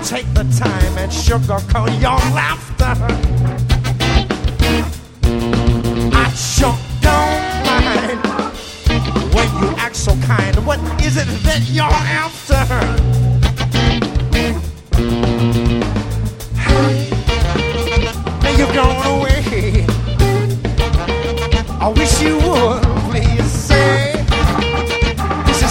take the time and sugarcoat your laughter. I sure don't mind when you act so kind. What is it that you're after?